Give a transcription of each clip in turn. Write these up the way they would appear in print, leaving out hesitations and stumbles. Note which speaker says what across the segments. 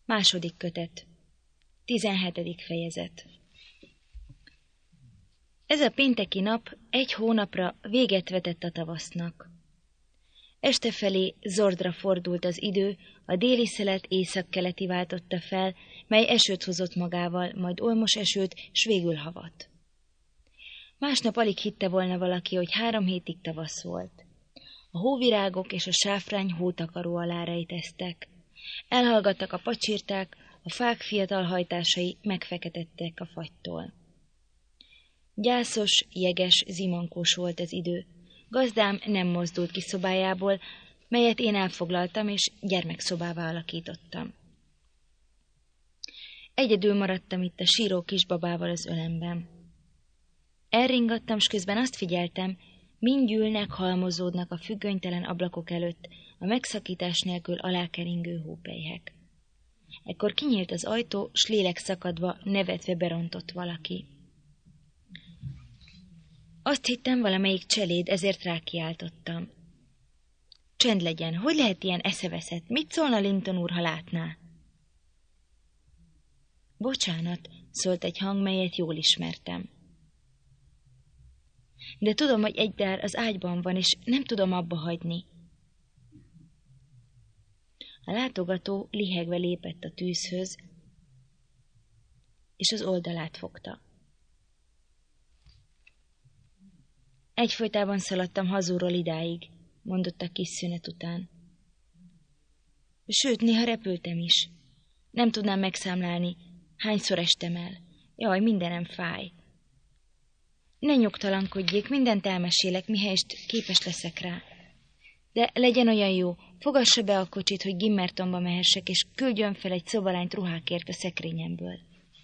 Speaker 1: Második kötet. 17. fejezet. Ez a pénteki nap egy hónapra véget vetett a tavasznak. Este felé zordra fordult az idő, a déli szelet északkeleti váltotta fel, mely esőt hozott magával, majd olmos esőt, s végül havat. Másnap alig hitte volna valaki, hogy 3 hétig tavasz volt. A hóvirágok és a sáfrány hótakaró alá rejteztek. Elhallgattak a pacsirták, a fák fiatal hajtásai megfeketettek a fagytól. Gyászos, jeges, zimankós volt az idő. Gazdám nem mozdult ki szobájából, melyet én elfoglaltam és gyermekszobává alakítottam. Egyedül maradtam itt a síró kisbabával az ölemben. Elringattam, s közben azt figyeltem, mind gyűlnek, halmozódnak a függönytelen ablakok előtt a megszakítás nélkül alákeringő hópelyhek. Ekkor kinyílt az ajtó, s lélek szakadva, nevetve berontott valaki. Azt hittem, valamelyik cseléd, ezért rákiáltottam. Csend legyen, hogy lehet ilyen eszeveszett? Mit szólna Linton úr, ha látná? Bocsánat, szólt egy hang, melyet jól ismertem. De tudom, hogy egy dár az ágyban van, és nem tudom abba hagyni. A látogató lihegve lépett a tűzhöz, és az oldalát fogta. Egyfolytában szaladtam hazúról idáig, mondott a kis szünet után. Sőt, néha repültem is. Nem tudnám megszámlálni, hányszor estem el. Jaj, mindenem fáj. Ne nyugtalankodjék, mindent elmesélek, mihelyest képes leszek rá. De legyen olyan jó, fogassa be a kocsit, hogy Gimmertonba mehessek, és küldjön fel egy szobalányt ruhákért a szekrényemből.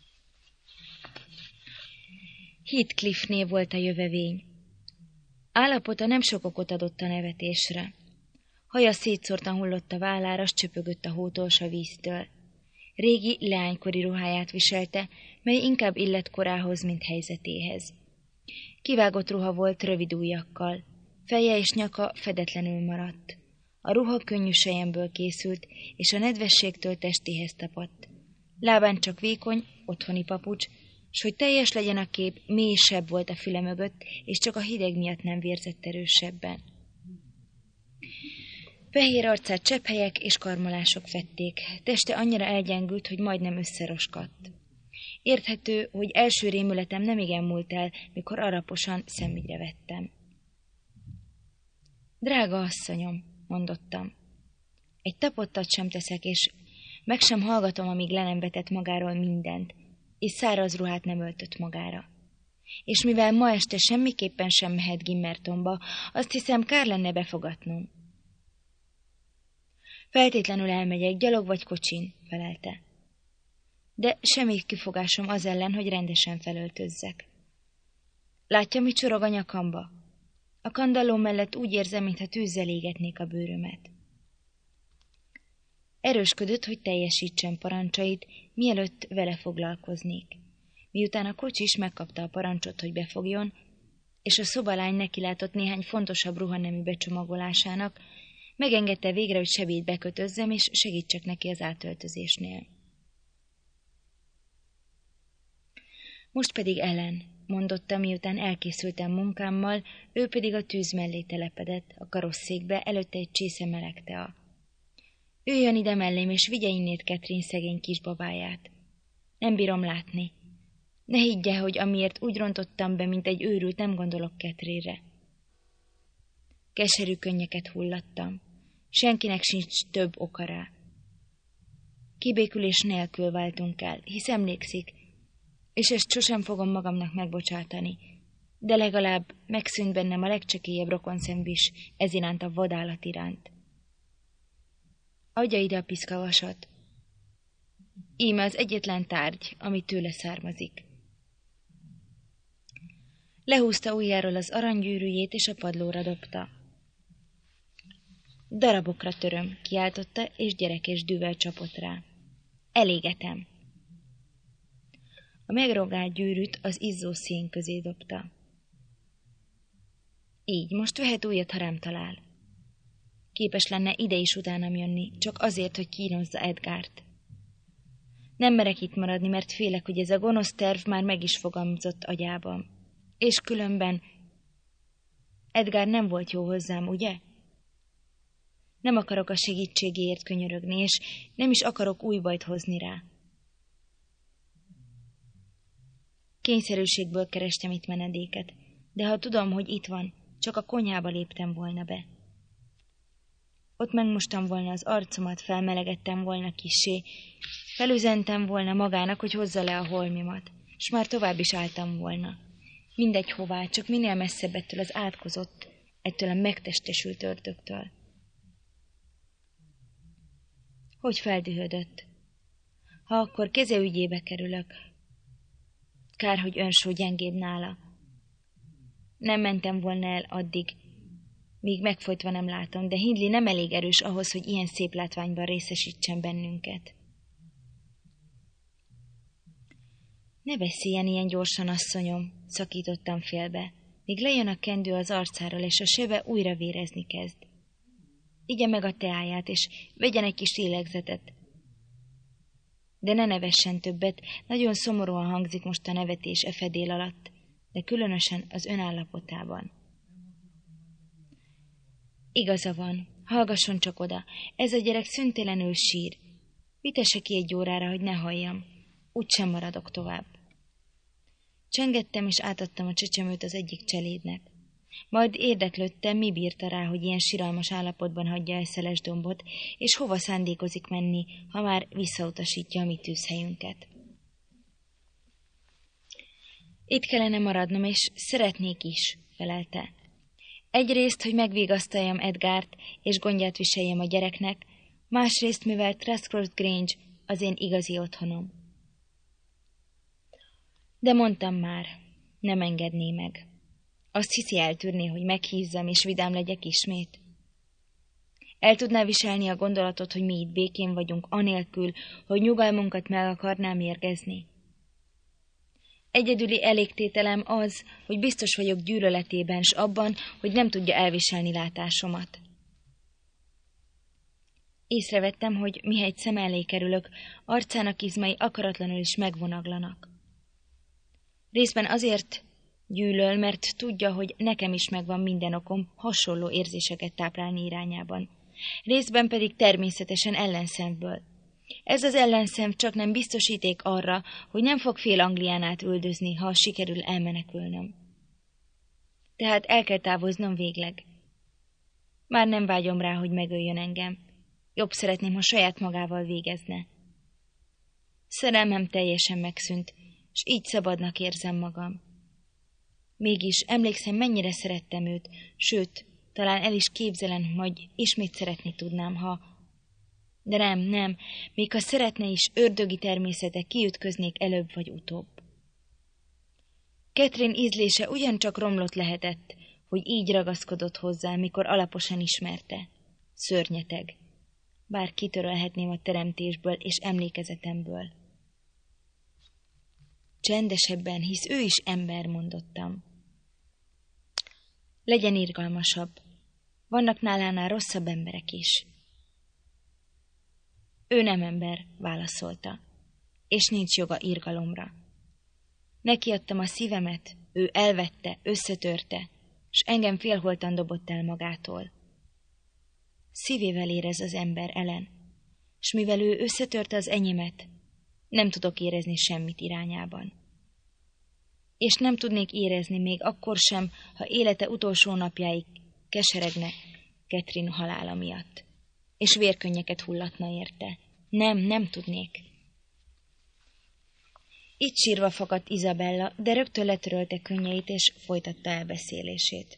Speaker 1: Heathcliff név volt a jövevény. Állapota nem sok okot adott a nevetésre. Haja szétszórtan hullott a vállára, s csöpögött a hótól s a víztől. Régi, leánykori ruháját viselte, mely inkább illett korához, mint helyzetéhez. Kivágott ruha volt rövid ujjakkal, feje és nyaka fedetlenül maradt. A ruha könnyű selyemből készült, és a nedvességtől testéhez tapadt. Lábán csak vékony, otthoni papucs, s hogy teljes legyen a kép, mélysebb volt a füle mögött, és csak a hideg miatt nem vérzett erősebben. Fehér arcát csepphelyek és karmolások fedték, teste annyira elgyengült, hogy majdnem összeroskadt. Érthető, hogy első rémületem nem igen múlt el, mikor araposan szemügyre vettem. Drága asszonyom, mondottam. Egy tapottat sem teszek, és meg sem hallgatom, amíg le nem vetett magáról mindent, és száraz ruhát nem öltött magára. És mivel ma este semmiképpen sem mehet Gimmertonba, azt hiszem, kár lenne befogatnom. Feltétlenül elmegyek, gyalog vagy kocsin, felelte. De semmi kifogásom az ellen, hogy rendesen felöltözzek. Látja, mit csorog a nyakamba? A kandalló mellett úgy érzem, mintha tűzzel égetnék a bőrömet. Erősködött, hogy teljesítsen parancsait, mielőtt vele foglalkoznék. Miután a kocsis megkapta a parancsot, hogy befogjon, és a szobalány nekilátott néhány fontosabb ruhanemű becsomagolásának, megengedte végre, hogy sebét bekötözzem, és segítsek neki az átöltözésnél. Most pedig Ellen, mondotta, miután elkészültem munkámmal, ő pedig a tűz mellé telepedett, a karosszékbe, előtte egy csésze meleg tea. Üljön ide mellém, és vigye innét Catherine szegény kisbabáját. Nem bírom látni. Ne higgye, hogy amiért úgy rontottam be, mint egy őrült, nem gondolok Catherine-re. Keserű könnyeket hullattam. Senkinek sincs több oka rá. Kibékülés nélkül váltunk el, hisz emlékszik, és ezt sosem fogom magamnak megbocsátani, de legalább megszűnt bennem a legcsekélyebb rokonszenv is ez iránt a vadállat iránt. Adja ide a piszkavasat. Íme az egyetlen tárgy, ami tőle származik. Lehúzta ujjáról az aranygyűrűjét, és a padlóra dobta. Darabokra töröm, kiáltotta, és gyerekes dűvel csapott rá. Elégetem. A megrogált gyűrűt az izzó szén közé dobta. Így, most vehet újat, ha rám talál. Képes lenne ide is utánam jönni, csak azért, hogy kínozza Edgárt. Nem merek itt maradni, mert félek, hogy ez a gonosz terv már meg is fogalmazott agyában. És különben Edgar nem volt jó hozzám, ugye? Nem akarok a segítségéért könyörögni, és nem is akarok új bajt hozni rá. Kényszerűségből kerestem itt menedéket, de ha tudom, hogy itt van, csak a konyhába léptem volna be. Ott megmostam volna az arcomat, felmelegettem volna kissé, felüzentem volna magának, hogy hozza le a holmimat, s már tovább is álltam volna. Mindegy hová, csak minél messzebb ettől az átkozott, ettől a megtestesült ördögtől. Hogy feldühödött. Ha akkor keze ügyébe kerülök, kár, hogy önsó gyengébb nála. Nem mentem volna el addig, míg megfojtva nem látom, de Hindley nem elég erős ahhoz, hogy ilyen szép látványban részesítsen bennünket. Ne beszéljen ilyen gyorsan, asszonyom, szakítottam félbe, míg lejön a kendő az arcáról, és a sebe újra vérezni kezd. Igye meg a teáját, és vegyen egy kis lélegzetet. De ne nevessen többet, nagyon szomorúan hangzik most a nevetés e fedél alatt, de különösen az önállapotában. Igaza van, hallgasson csak oda, ez a gyerek szüntelenül sír. Vitesse ki 1 órára, hogy ne halljam, úgysem maradok tovább. Csengettem és átadtam a csecsemőt az egyik cselédnek. Majd érdeklődtem, mi bírta rá, hogy ilyen siralmas állapotban hagyja el Szelesdombot, és hova szándékozik menni, ha már visszautasítja a mi tűzhelyünket. Itt kellene maradnom, és szeretnék is, felelte. Egyrészt, hogy megvigasztaljam Edgárt, és gondját viseljem a gyereknek, másrészt, mivel Truscroft Grange az én igazi otthonom. De mondtam már, nem engedné meg. Azt hiszi, eltűrné, hogy meghízzam, és vidám legyek ismét. El tudná viselni a gondolatot, hogy mi itt békén vagyunk, anélkül, hogy nyugalmunkat meg akarná mérgezni. Egyedüli elégtételem az, hogy biztos vagyok gyűlöletében, s abban, hogy nem tudja elviselni látásomat. Észrevettem, hogy mihelyt szem elé kerülök, arcának izmai akaratlanul is megvonaglanak. Részben azért gyűlöl, mert tudja, hogy nekem is megvan minden okom hasonló érzéseket táplálni irányában. Részben pedig természetesen ellenszemből. Ez az ellenszem csak nem biztosíték arra, hogy nem fog fél Anglián át üldözni, ha sikerül elmenekülnöm. Tehát el kell távoznom végleg. Már nem vágyom rá, hogy megöljön engem. Jobb szeretném, ha saját magával végezne. Szerelmem teljesen megszűnt, s így szabadnak érzem magam. Mégis emlékszem, mennyire szerettem őt, sőt, talán el is képzelem, hogy ismét szeretni tudnám, ha... De nem, még ha szeretne is, ördögi természete kiütköznék előbb vagy utóbb. Catherine ízlése ugyancsak romlott lehetett, hogy így ragaszkodott hozzá, mikor alaposan ismerte. Szörnyeteg. Bár kitörölhetném a teremtésből és emlékezetemből. Csendesebben, hisz ő is ember, mondottam. Legyen irgalmasabb. Vannak nálánál rosszabb emberek is. Ő nem ember, válaszolta, és nincs joga irgalomra. Nekiadtam a szívemet, ő elvette, összetörte, s engem félholtan dobott el magától. Szívével érez az ember, Ellen, s mivel ő összetörte az enyémet, nem tudok érezni semmit irányában. És nem tudnék érezni még akkor sem, ha élete utolsó napjáig keseregne Catherine halála miatt, és vérkönnyeket hullatna érte. Nem tudnék. Itt sírva fakadt Isabella, de rögtön letörölte könnyeit, és folytatta elbeszélését.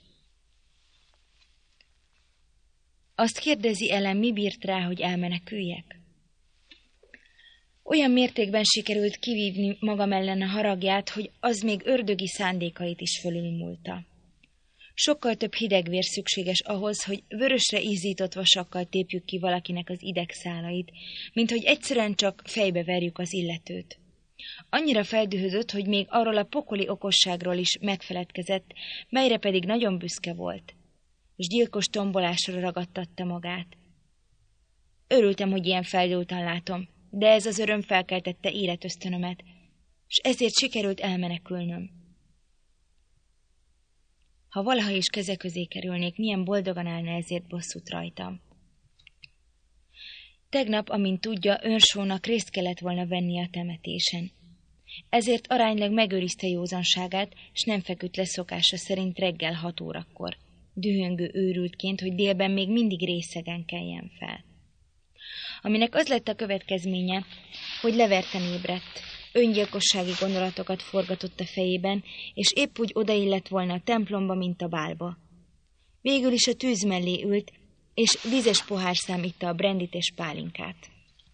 Speaker 1: Azt kérdezi Ellen, mi bírt rá, hogy elmeneküljek? Olyan mértékben sikerült kivívni magam ellen a haragját, hogy az még ördögi szándékait is fölülmúlta. Sokkal több hidegvér szükséges ahhoz, hogy vörösre ízított vasakkal tépjük ki valakinek az idegszálait, mint hogy egyszerűen csak fejbe verjük az illetőt. Annyira feldühödött, hogy még arról a pokoli okosságról is megfeledkezett, melyre pedig nagyon büszke volt, és gyilkos tombolásra ragadtatta magát. Örültem, hogy ilyen feldúltan látom, de ez az öröm felkeltette életösztönömet, s ezért sikerült elmenekülnöm. Ha valaha is keze közé kerülnék, milyen boldogan állna ezért bosszút rajtam. Tegnap, amint tudja, Earnshaw-nak részt kellett volna venni a temetésen. Ezért aránylag megőrizte józanságát, s nem feküdt le szokása szerint reggel 6 órakor, dühöngő őrültként, hogy délben még mindig részegen keljen fel. Aminek az lett a következménye, hogy leverten ébredt, öngyilkossági gondolatokat forgatott a fejében, és épp úgy odaillett volna a templomba, mint a bálba. Végül is a tűz mellé ült, és vizes pohárszám itta a brandit és pálinkát.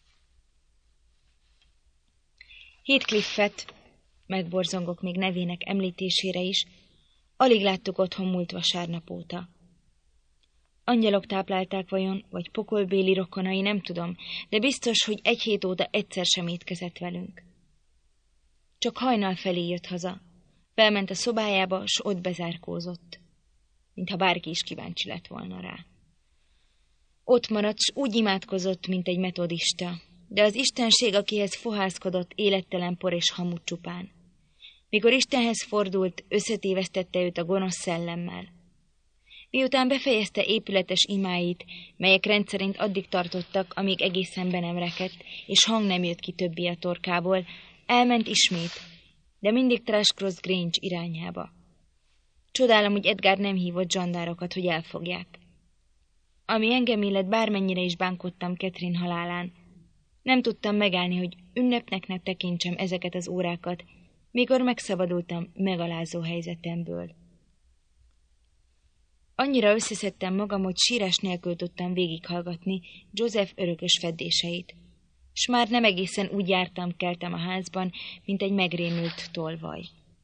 Speaker 1: Heathcliffet, megborzongok még nevének említésére is, alig láttuk otthon múlt vasárnap óta. Angyalok táplálták vajon, vagy pokolbéli rokonai, nem tudom, de biztos, hogy 1 hét óta egyszer sem étkezett velünk. Csak hajnal felé jött haza, felment a szobájába, s ott bezárkózott, mintha bárki is kíváncsi lett volna rá. Ott maradt, s úgy imádkozott, mint egy metodista, de az istenség, akihez fohászkodott, élettelen por és hamut csupán. Mikor Istenhez fordult, összetévesztette őt a gonosz szellemmel. Miután befejezte épületes imáit, melyek rendszerint addig tartottak, amíg egészen be nem rekedt, és hang nem jött ki többé a torkából, elment ismét, de mindig Thrushcross Grange irányába. Csodálom, hogy Edgar nem hívott zsandárokat, hogy elfogják. Ami engem illet, bármennyire is bánkodtam Catherine halálán, nem tudtam megállni, hogy ünnepnek ne tekintsem ezeket az órákat, mikor megszabadultam megalázó helyzetemből. Annyira összeszedtem magam, hogy sírás nélkül tudtam végighallgatni Joseph örökös feddéseit, s már nem egészen úgy jártam-keltem a házban, mint egy megrémült tolvaj.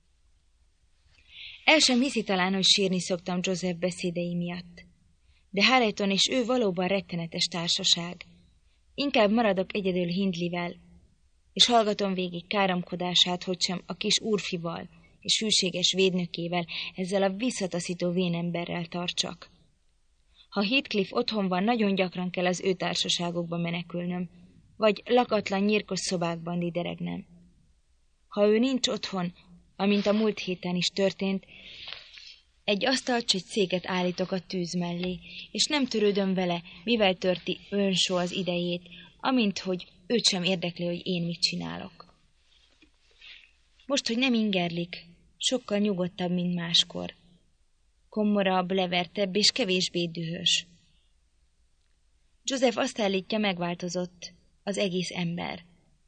Speaker 1: El sem hiszi talán, hogy sírni szoktam Joseph beszédei miatt. De Harrington és ő valóban rettenetes társaság. Inkább maradok egyedül Hindleyvel, és hallgatom végig káromkodását, hogy sem a kis úrfival és hűséges védnökével, ezzel a visszataszító vénemberrel tartsak. Ha Heathcliff otthon van, nagyon gyakran kell az ő társaságokba menekülnöm, vagy lakatlan nyírkos szobákban dideregnem. Ha ő nincs otthon, amint a múlt héten is történt, egy asztalt s egy széket állítok a tűz mellé, és nem törődöm vele, mivel törti Earnshaw az idejét, amint hogy őt sem érdekli, hogy én mit csinálok. Most, hogy nem ingerlik, sokkal nyugodtabb, mint máskor. Komorabb, levertebb és kevésbé dühös. Joseph azt állítja, megváltozott az egész ember.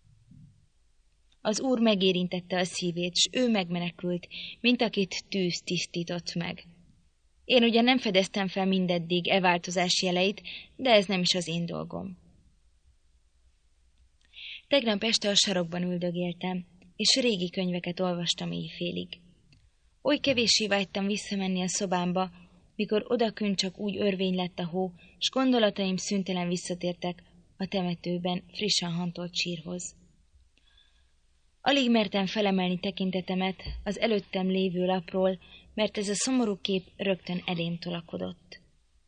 Speaker 1: Az Úr megérintette a szívét, s ő megmenekült, mint akit tűz tisztított meg. Én ugyan nem fedeztem fel mindeddig változás jeleit, de ez nem is az én dolgom. Tegnap este a sarokban üldögéltem, és régi könyveket olvastam éjfélig. Oly kevéssé vágytam visszamenni a szobámba, mikor odakünt csak úgy örvény lett a hó, s gondolataim szüntelen visszatértek a temetőben frissen hantolt sírhoz. Alig mertem felemelni tekintetemet az előttem lévő lapról, mert ez a szomorú kép rögtön elém tolakodott.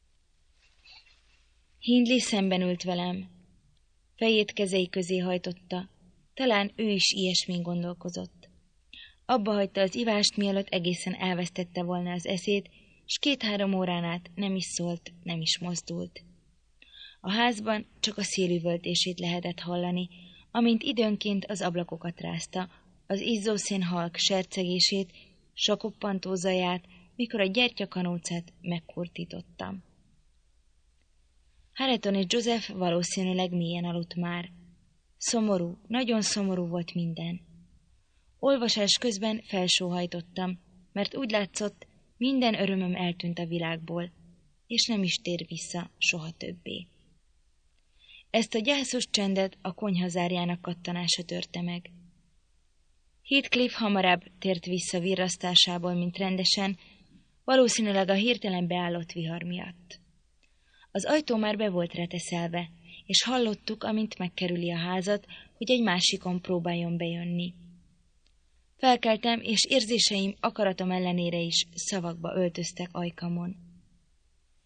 Speaker 1: Hindley szemben ült velem. Fejét kezei közé hajtotta, talán ő is ilyesmin gondolkozott. Abba hagyta az ivást, mielőtt egészen elvesztette volna az eszét, s 2-3 órán át nem is szólt, nem is mozdult. A házban csak a szélüvöltését lehetett hallani, amint időnként az ablakokat rázta, az izzószén halk sercegését, s a koppantó zaját, mikor a gyertyakanócát megkurtítottam. Harrington és Joseph valószínűleg mélyen aludt már. Szomorú, nagyon szomorú volt minden. Olvasás közben felsóhajtottam, mert úgy látszott, minden örömöm eltűnt a világból, és nem is tér vissza soha többé. Ezt a gyászos csendet a konyha zárjának kattanása törte meg. Heathcliff hamarabb tért vissza virrasztásából, mint rendesen, valószínűleg a hirtelen beállott vihar miatt. Az ajtó már be volt reteszelve, és hallottuk, amint megkerüli a házat, hogy egy másikon próbáljon bejönni. Felkeltem, és érzéseim akaratom ellenére is szavakba öltöztek ajkamon.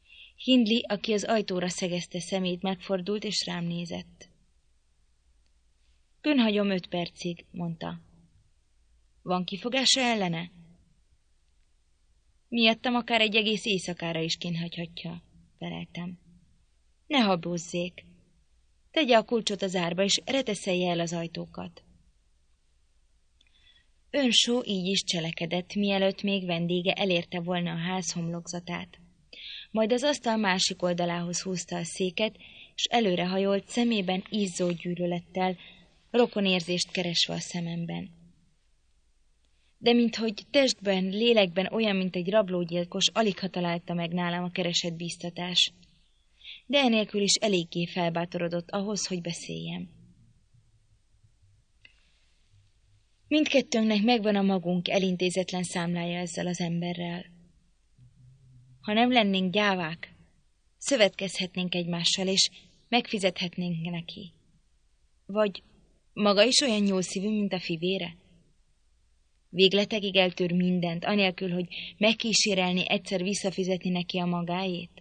Speaker 1: Hindley, aki az ajtóra szegezte szemét, megfordult és rám nézett. Könhagyom 5 percig, mondta. Van kifogása ellene? Miattam akár egy egész éjszakára is kínhagyhatja, feleltem. Ne habózzék. Tegye a kulcsot az árba, és reteszelje el az ajtókat. Önsó így is cselekedett, mielőtt még vendége elérte volna a ház homlokzatát. Majd az asztal másik oldalához húzta a széket, és előrehajolt, szemében izzó gyűlölettel, rokonérzést keresve a szememben. De minthogy testben, lélekben olyan, mint egy rablógyilkos, aligha találta meg nálam a keresett bíztatás. De enélkül is eléggé felbátorodott ahhoz, hogy beszéljem. Mindkettőnknek megvan a magunk elintézetlen számlája ezzel az emberrel. Ha nem lennénk gyávák, szövetkezhetnénk egymással, és megfizethetnénk neki. Vagy maga is olyan nyúlszívű, mint a fivére? Végletekig eltör mindent, anélkül, hogy megkísérelni egyszer visszafizetni neki a magáét?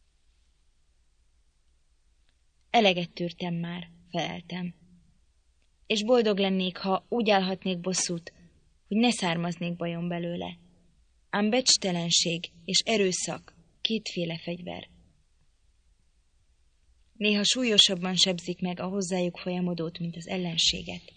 Speaker 1: Eleget tűrtem már, feleltem. És boldog lennék, ha úgy állhatnék bosszút, hogy ne származnék bajom belőle. Ám becstelenség és erőszak kétféle fegyver. Néha súlyosabban sebzik meg a hozzájuk folyamodót, mint az ellenséget.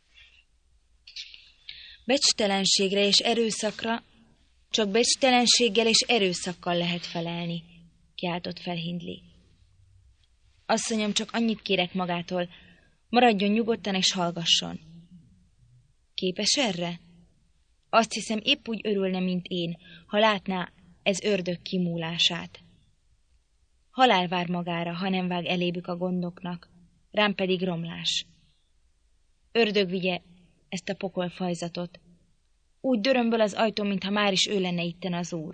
Speaker 1: Becstelenségre és erőszakra csak becstelenséggel és erőszakkal lehet felelni, kiáltott fel Hindley. Asszonyom, csak annyit kérek magától, maradjon nyugodtan és hallgasson. Képes erre? Azt hiszem, épp úgy örülne, mint én, ha látná ez ördög kimúlását. Halál vár magára, ha nem vág elébük a gondoknak, rám pedig romlás. Ördög vigye ezt a pokolfajzatot. Úgy dörömböl az ajtón, mintha már is ő lenne itten az úr.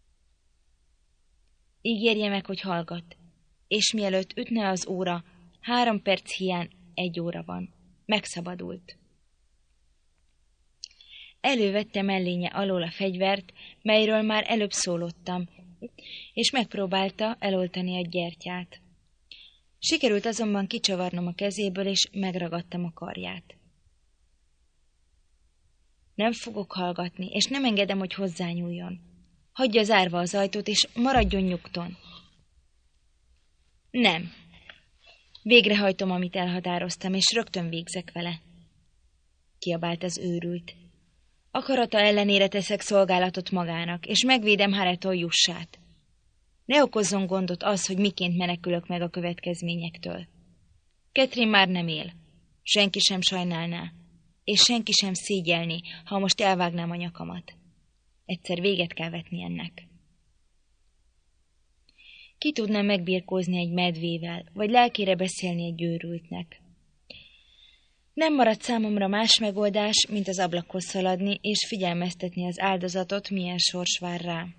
Speaker 1: Ígérje meg, hogy hallgat, és mielőtt ütne az óra, 3 perc hiány 1 óra van. Megszabadult. Elővette mellénye alól a fegyvert, melyről már előbb szólottam, és megpróbálta eloltani a gyertyát. Sikerült azonban kicsavarnom a kezéből, és megragadtam a karját. Nem fogok hallgatni, és nem engedem, hogy hozzányúljon. Hagyja zárva az ajtót, és maradjon nyugton. Nem. Végrehajtom, amit elhatároztam, és rögtön végzek vele. Kiabált az őrült. Akarata ellenére teszek szolgálatot magának, és megvédem Hareton jussát. Ne okozzon gondot az, hogy miként menekülök meg a következményektől. Catherine már nem él. Senki sem sajnálná, és senki sem szégyelni, ha most elvágnám a nyakamat. Egyszer véget kell vetni ennek. Ki tudna megbirkózni egy medvével, vagy lelkére beszélni egy őrültnek? Nem maradt számomra más megoldás, mint az ablakhoz szaladni, és figyelmeztetni az áldozatot, milyen sors vár rá.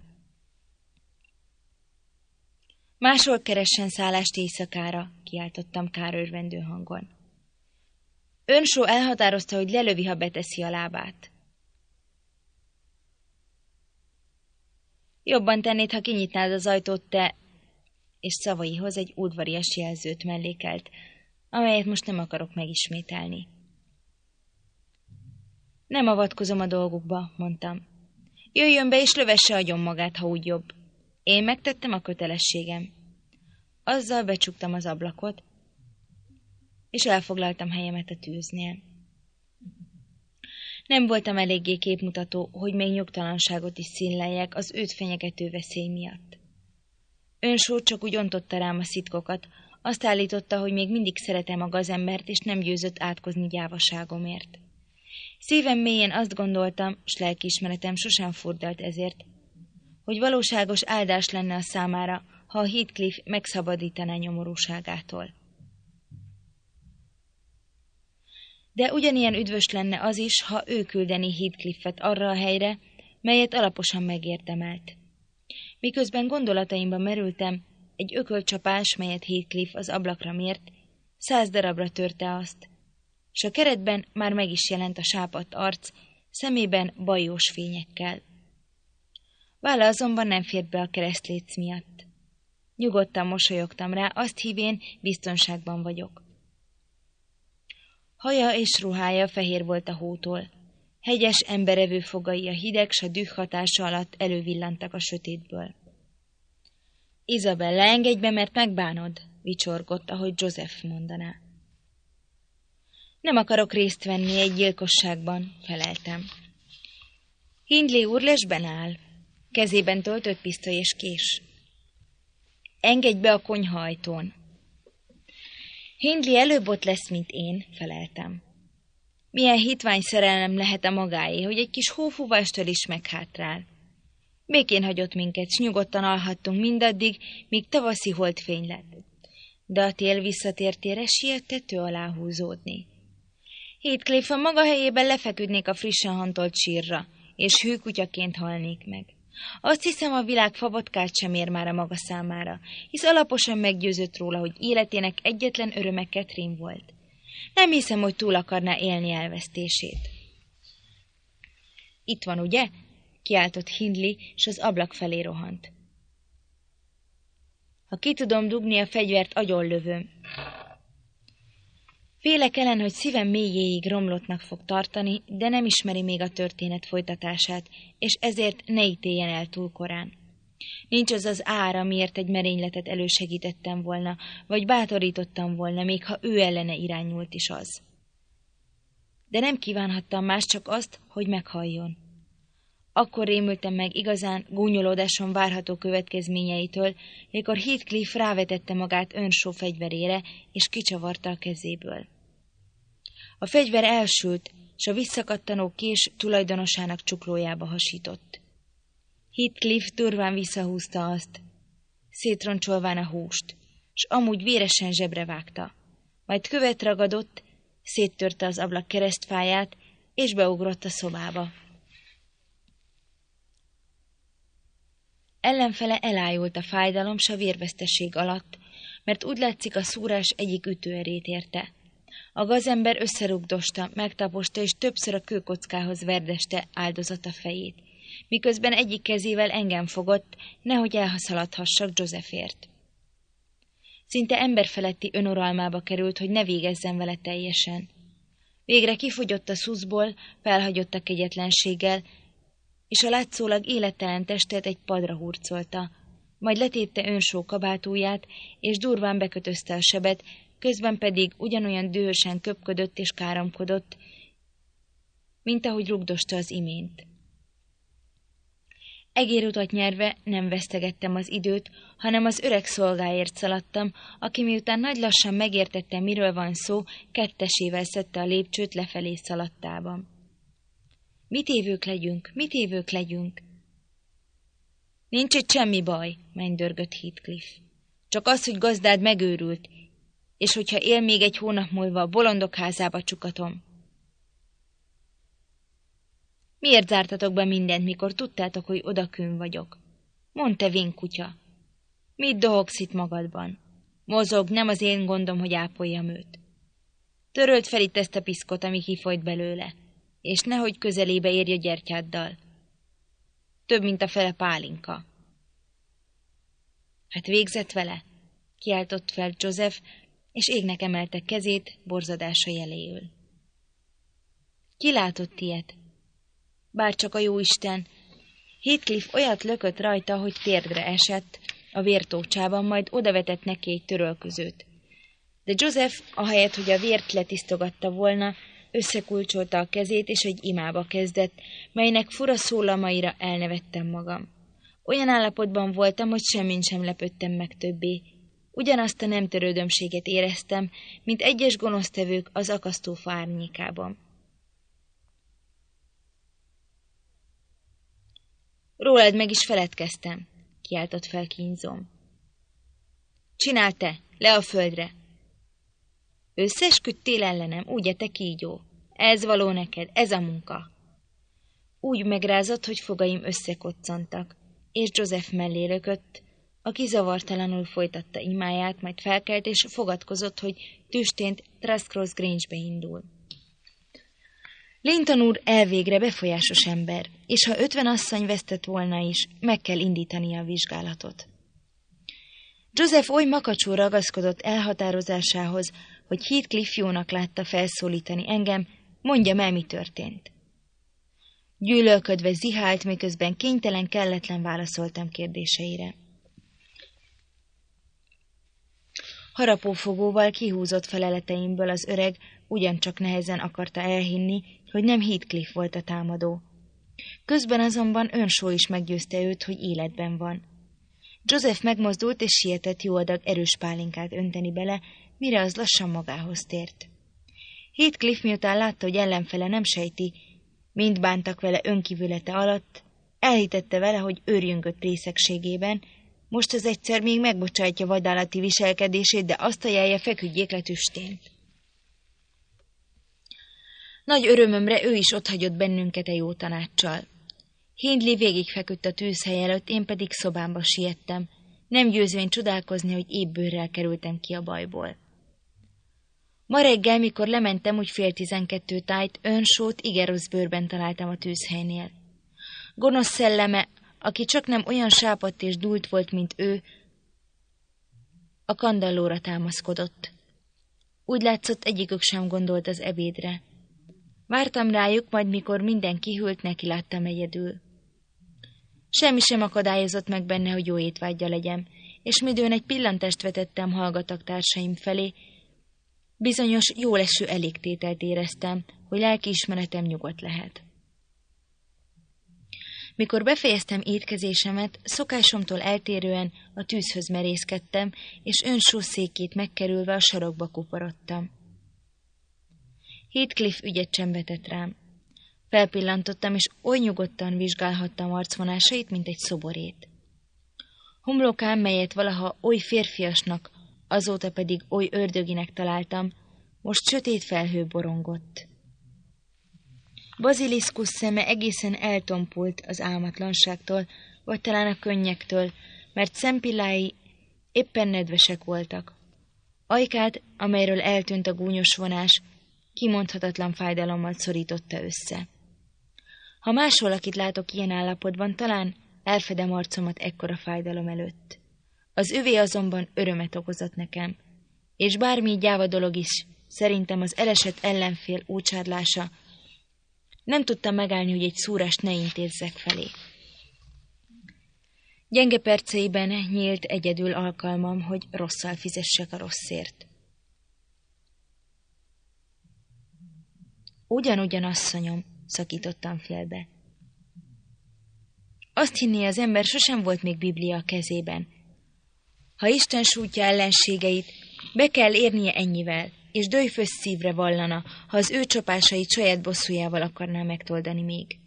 Speaker 1: Máshol keressen szállást éjszakára, kiáltottam kárőrvendő hangon. Önsó elhatározta, hogy lelövi, ha beteszi a lábát. Jobban tennéd, ha kinyitnád az ajtót, te... És szavaihoz egy udvarias jelzőt mellékelt, amelyet most nem akarok megismételni. Nem avatkozom a dolgukba, mondtam. Jöjjön be és lövesse agyon magát, ha úgy jobb. Én megtettem a kötelességem. Azzal becsuktam az ablakot, és elfoglaltam helyemet a tűznél. Nem voltam eléggé képmutató, hogy még nyugtalanságot is színleljek az őt fenyegető veszély miatt. Önsó csak úgy ontotta rám a szitkokat, azt állította, hogy még mindig szeretem a gazembert, és nem győzött átkozni gyávaságomért. Szívem mélyen azt gondoltam, s lelkiismeretem sosem furdalt ezért, hogy valóságos áldás lenne a számára, ha a Heathcliff megszabadítaná nyomorúságától. De ugyanilyen üdvös lenne az is, ha ő küldeni Heathcliffet arra a helyre, melyet alaposan megérdemelt. Miközben gondolataimba merültem, egy ökölcsapás, melyet Heathcliff az ablakra mért, 100 darabra törte azt, s a keretben már meg is jelent a sápadt arc, szemében bajós fényekkel. Válla azonban nem fért be a keresztléc miatt. Nyugodtan mosolyogtam rá, azt hívén biztonságban vagyok. Haja és ruhája fehér volt a hótól. Hegyes, emberevő fogai a hideg s a düh hatása alatt elővillantak a sötétből. Izabella, engedj be, mert megbánod, vicsorgott, ahogy Joseph mondaná. Nem akarok részt venni egy gyilkosságban, feleltem. Hindley úr lesben áll. Kezében töltött pisztoly és kés. Engedj be a konyha ajtón. Hindley előbb ott lesz, mint én, feleltem. Milyen hitvány szerelem lehet a magáé, hogy egy kis hófúvástól is meghátrál. Békén hagyott minket, s nyugodtan alhattunk mindaddig, míg tavaszi holdfény lett. De a tél visszatértére siet tető alá húzódni. Heathcliff, a maga helyében lefeküdnék a frissen hantolt sírra, és hűkutyaként halnék meg. Azt hiszem, a világ fabatkát sem ér már a maga számára, hisz alaposan meggyőzött róla, hogy életének egyetlen öröme Catherine volt. Nem hiszem, hogy túl akarná élni elvesztését. Itt van, ugye? Kiáltott Hindley, s az ablak felé rohant. Ha ki tudom dugni a fegyvert, agyonlövöm. Félek ellen, hogy szívem mélyéig romlottnak fog tartani, de nem ismeri még a történet folytatását, és ezért ne ítéljen el túl korán. Nincs az az ára, miért egy merényletet elősegítettem volna, vagy bátorítottam volna, még ha ő ellene irányult is az. De nem kívánhattam más, csak azt, hogy meghalljon. Akkor rémültem meg igazán gúnyolódáson várható következményeitől, mikor Heathcliff rávetette magát önsó fegyverére, és kicsavarta a kezéből. A fegyver elsült, s a visszakattanó kés tulajdonosának csuklójába hasított. Heathcliff durván visszahúzta azt, szétroncsolván a húst, s amúgy véresen zsebre vágta. Majd követ ragadott, széttörte az ablak keresztfáját, és beugrott a szobába. Ellenfele elájult a fájdalom s a vérvesztesség alatt, mert úgy látszik, a szúrás egyik ütőerét érte. A gazember összerugdosta, megtaposta és többször a kőkockához verdeste áldozata fejét, miközben egyik kezével engem fogott, nehogy elhaszaladhassak Josephért. Szinte emberfeletti önuralmába került, hogy ne végezzen vele teljesen. Végre kifogyott a szuszból, felhagyott a kegyetlenséggel, és a látszólag élettelen testet egy padra hurcolta, majd letépte önsó kabátúját, és durván bekötözte a sebet, közben pedig ugyanolyan dühösen köpködött és káromkodott, mint ahogy rugdosta az imént. Egérutat nyerve nem vesztegettem az időt, hanem az öreg szolgáért szaladtam, aki miután nagy lassan megértette, miről van szó, kettesével szedte a lépcsőt lefelé szaladtában. Mit évők legyünk? Nincs itt semmi baj, mennydörgött Heathcliff. Csak az, hogy gazdád megőrült, és hogyha él még egy hónap múlva, a bolondok házába csukatom. Miért zártatok be mindent, mikor tudtátok, hogy odakün vagyok? Mondd, te vénkutya. Mit dohogsz itt magadban? Mozog, nem az én gondom, hogy ápoljam őt. Töröld fel itt ezt a piszkot, ami kifolyt belőle, és nehogy közelébe érj a gyertyáddal. Több, mint a fele pálinka. Hát végzett vele? Kiáltott fel Joseph, és égnek emelte kezét borzadása jeléül. Ki látott ilyet? Bárcsak a jóisten. Heathcliff olyat lökött rajta, hogy térdre esett a vértócsában, majd odavetett neki egy törölközőt. De Joseph, ahelyett, hogy a vért letisztogatta volna, összekulcsolta a kezét, és egy imába kezdett, melynek fura szólamaira elnevettem magam. Olyan állapotban voltam, hogy semmin sem lepődtem meg többé. Ugyanazt a nem törődömséget éreztem, mint egyes gonosztevők az akasztófa árnyékában. Rólad meg is feledkeztem, kiáltott fel kínzom. Csináld te, le a földre! Összesküdtél ellenem, ugye, te kígyó? Ez való neked, ez a munka. Úgy megrázott, hogy fogaim összekoccantak, és Joseph mellé lökött, aki zavartalanul folytatta imáját, majd felkelt és fogadkozott, hogy tüstént Truscross Grange-be indul. Linton úr elvégre befolyásos ember, és ha 50 asszony vesztett volna is, meg kell indítani a vizsgálatot. Joseph oly makacsul ragaszkodott elhatározásához, hogy Heathcliff jónak látta felszólítani engem, mondjam el, mi történt. Gyűlölködve zihált, miközben kénytelen, kelletlen válaszoltam kérdéseire. Harapófogóval kihúzott feleleteimből az öreg ugyancsak nehezen akarta elhinni, hogy nem Heathcliff volt a támadó. Közben azonban Earnshaw is meggyőzte őt, hogy életben van. Joseph megmozdult és sietett jó adag erős pálinkát önteni bele, mire az lassan magához tért. Heathcliff miután látta, hogy ellenfele nem sejti, mind bántak vele önkívülete alatt, elhitette vele, hogy őrjöngött részegségében, most az egyszer még megbocsátja vadállati viselkedését, de azt ajánlja, feküdjék le tüstént. Nagy örömömre ő is otthagyott bennünket jó tanáccsal. Hindley végigfeküdt a tűzhely előtt, én pedig szobámba siettem, nem győzvén csodálkozni, hogy épp bőrrel kerültem ki a bajból. Ma reggel, mikor lementem úgy 11:30 tájt, Earnshawt igen rossz bőrben találtam a tűzhelynél. Gonosz szelleme, aki csak nem olyan sápadt és dúlt volt, mint ő, a kandallóra támaszkodott. Úgy látszott, egyikük sem gondolt az ebédre. Vártam rájuk, majd mikor minden kihűlt, neki láttam egyedül. Semmi sem akadályozott meg benne, hogy jó étvágya legyen, és midőn egy pillantást vetettem hallgatak társaim felé, bizonyos jóleső elégtételt éreztem, hogy lelkiismeretem nyugodt lehet. Mikor befejeztem étkezésemet, szokásomtól eltérően a tűzhöz merészkedtem, és Earnshaw székét megkerülve a sarokba kuporodtam. Heathcliff ügyet sem vetett rám. Felpillantottam, és oly nyugodtan vizsgálhattam arcvonásait, mint egy szoborét. Homlokám, melyet valaha oly férfiasnak, azóta pedig oly ördöginek találtam, most sötét felhő borongott. Baziliszkusz szeme egészen eltompult az álmatlanságtól, vagy talán a könnyektől, mert szempillái éppen nedvesek voltak. Ajkát, amelyről eltűnt a gúnyos vonás, kimondhatatlan fájdalommal szorította össze. Ha más valakit látok ilyen állapotban, talán elfedem arcomat ekkora fájdalom előtt. Az övé azonban örömet okozott nekem, és bármi gyáva dolog is, szerintem az elesett ellenfél úcsárlása, nem tudtam megállni, hogy egy szúrást ne intézzek felé. Gyenge perceiben nyílt egyedül alkalmam, hogy rosszal fizessek a rosszért. Ugyanúgyan, asszonyom, szakítottam félbe. Azt hinné az ember, sosem volt még Biblia a kezében. Ha Isten sújtja ellenségeit, be kell érnie ennyivel, és döjfös szívre vallana, ha az ő csapásait saját bosszújával akarná megtoldani még.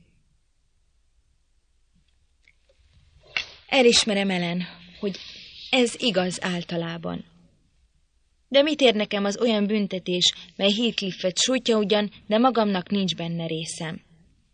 Speaker 1: Elismerem, Ellen, hogy ez igaz általában. De mit ér nekem az olyan büntetés, mely Heathcliffet sújtja ugyan, de magamnak nincs benne részem.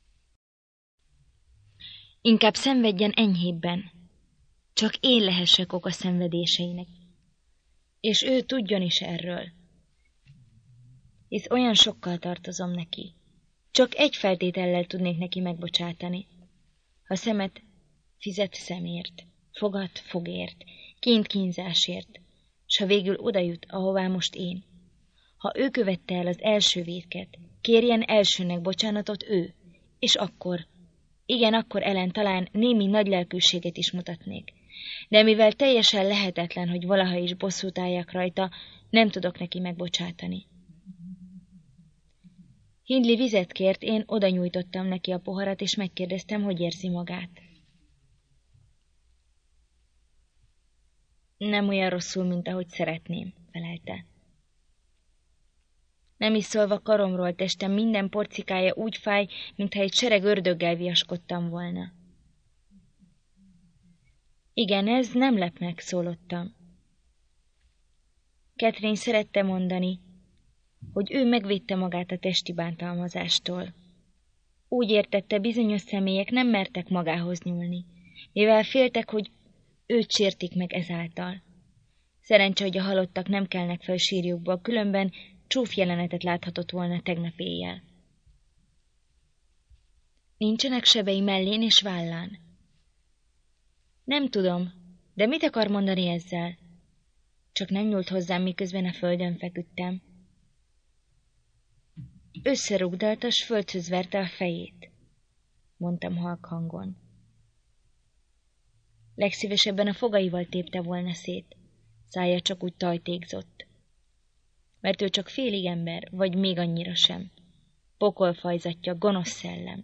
Speaker 1: Inkább szenvedjen enyhébben. Csak én lehessek oka szenvedéseinek. És ő tudjon is erről. Hisz olyan sokkal tartozom neki. Csak egy feltétellel tudnék neki megbocsátani. Ha szemet fizet szemért, fogat fogért, kint kínzásért, s ha végül odajut, ahová most én. Ha ő követte el az első vétket, kérjen elsőnek bocsánatot ő, és akkor, igen, akkor Ellen talán némi nagy lelkűséget is mutatnék. De mivel teljesen lehetetlen, hogy valaha is bosszút álljak rajta, nem tudok neki megbocsátani. Hindley vizet kért, én oda nyújtottam neki a poharat, és megkérdeztem, hogy érzi magát. Nem olyan rosszul, mint ahogy szeretném, felelte. Nem is szólva karomról, testem minden porcikája úgy fáj, mintha egy sereg ördöggel viaskodtam volna. Igen, ez nem lep meg, szólottam. Catherine szerette mondani, hogy ő megvédte magát a testi bántalmazástól. Úgy értette, bizonyos személyek nem mertek magához nyúlni, mivel féltek, hogy őt sértik meg ezáltal. Szerencse, hogy a halottak nem kelnek fel sírjukba, különben csúfjelenetet láthatott volna tegnap éjjel. Nincsenek sebei mellén és vállán? Nem tudom, de mit akar mondani ezzel? Csak nem nyúlt hozzám, miközben a földön feküdtem. összerugdalta, s földhöz verte a fejét, mondtam halk hangon. Legszívesebben a fogaival tépte volna szét, szája csak úgy tajtékzott. Mert ő csak félig ember, vagy még annyira sem. Pokolfajzatja, gonosz szellem.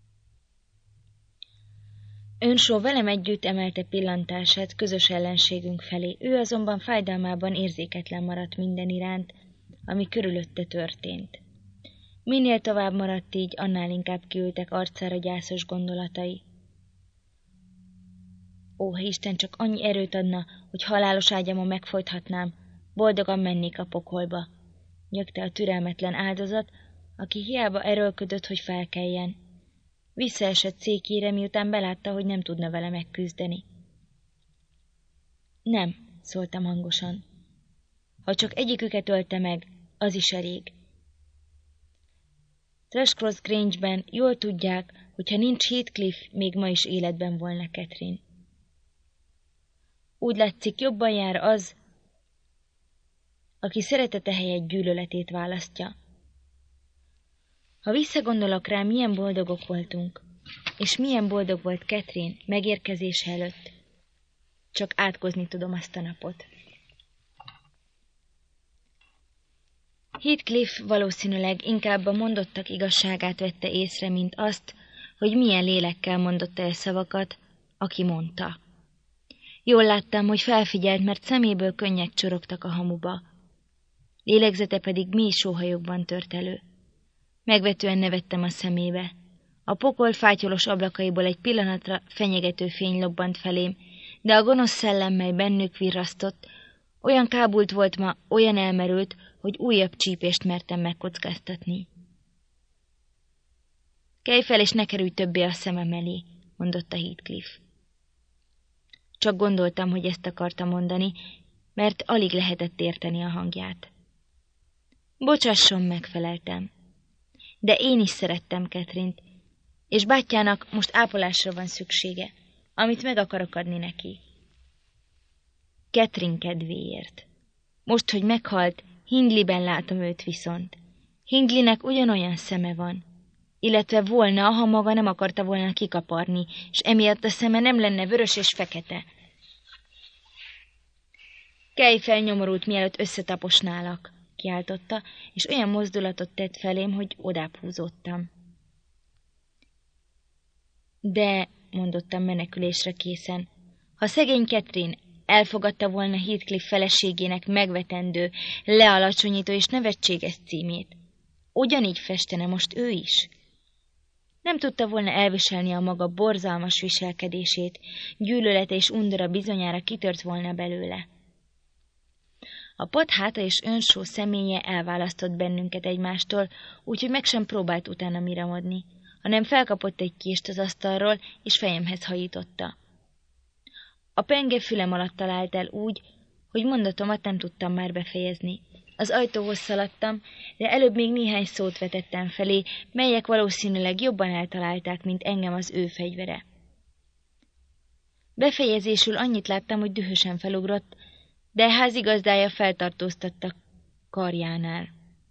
Speaker 1: Earnshaw velem együtt emelte pillantását közös ellenségünk felé, ő azonban fájdalmában érzéketlen maradt minden iránt, ami körülötte történt. Minél tovább maradt így, annál inkább kiültek arcára gyászos gondolatai. Ó, ha Isten csak annyi erőt adna, hogy halálos ágyamon megfojthatnám, boldogan mennék a pokolba, nyögte a türelmetlen áldozat, aki hiába erőlködött, hogy felkeljen. Visszaesett székére, miután belátta, hogy nem tudna vele megküzdeni. Nem, szóltam hangosan. Ha csak egyiküket ölte meg, az is elég. Thrushcross Grange-ben jól tudják, hogy ha nincs Heathcliff, még ma is életben volna Catherine. Úgy látszik, jobban jár az, aki szeretete helyett gyűlöletét választja. Ha visszagondolok rá, milyen boldogok voltunk, és milyen boldog volt Catherine megérkezése előtt, csak átkozni tudom azt a napot. Heathcliff valószínűleg inkább a mondottak igazságát vette észre, mint azt, hogy milyen lélekkel mondotta el szavakat, aki mondta. Jól láttam, hogy felfigyelt, mert szeméből könnyek csorogtak a hamuba. Lélegzete pedig mély sóhajokban tört elő. Megvetően nevettem a szemébe. A pokol fátyolos ablakaiból egy pillanatra fenyegető fény lobbant felém, de a gonosz szellem, mely bennük virrasztott, olyan kábult volt ma, olyan elmerült, hogy újabb csípést mertem megkockáztatni. Kelj fel, és ne kerülj többé a szemem elé, mondotta Heathcliff. Csak gondoltam, hogy ezt akarta mondani, mert alig lehetett érteni a hangját. Bocsásson, megfeleltem. De én is szerettem Catherine-t, és bátyjának most ápolásra van szüksége, amit meg akarok adni neki. Catherine kedvéért. Most, hogy meghalt, Hindleyben látom őt viszont. Hindleynek ugyanolyan szeme van, illetve volna, ha maga nem akarta volna kikaparni, és emiatt a szeme nem lenne vörös és fekete. Kelj fel, nyomorult, mielőtt összetaposnálak, kiáltotta, és olyan mozdulatot tett felém, hogy odább húzódtam. De, mondottam menekülésre készen, ha szegény Catherine elfogadta volna Heathcliff feleségének megvetendő, lealacsonyító és nevetséges címét, ugyanígy festene most ő is. Nem tudta volna elviselni a maga borzalmas viselkedését, gyűlölete és undora bizonyára kitört volna belőle. A pad háta és Earnshaw személye elválasztott bennünket egymástól, úgyhogy meg sem próbált utána miramodni, hanem felkapott egy kést az asztalról, és fejemhez hajította. A penge fülem alatt talált el úgy, hogy mondatomat nem tudtam már befejezni. Az ajtóhoz szaladtam, de előbb még néhány szót vetettem felé, melyek valószínűleg jobban eltalálták, mint engem az ő fegyvere. Befejezésül annyit láttam, hogy dühösen felugrott, de házigazdája feltartóztatta karjánál.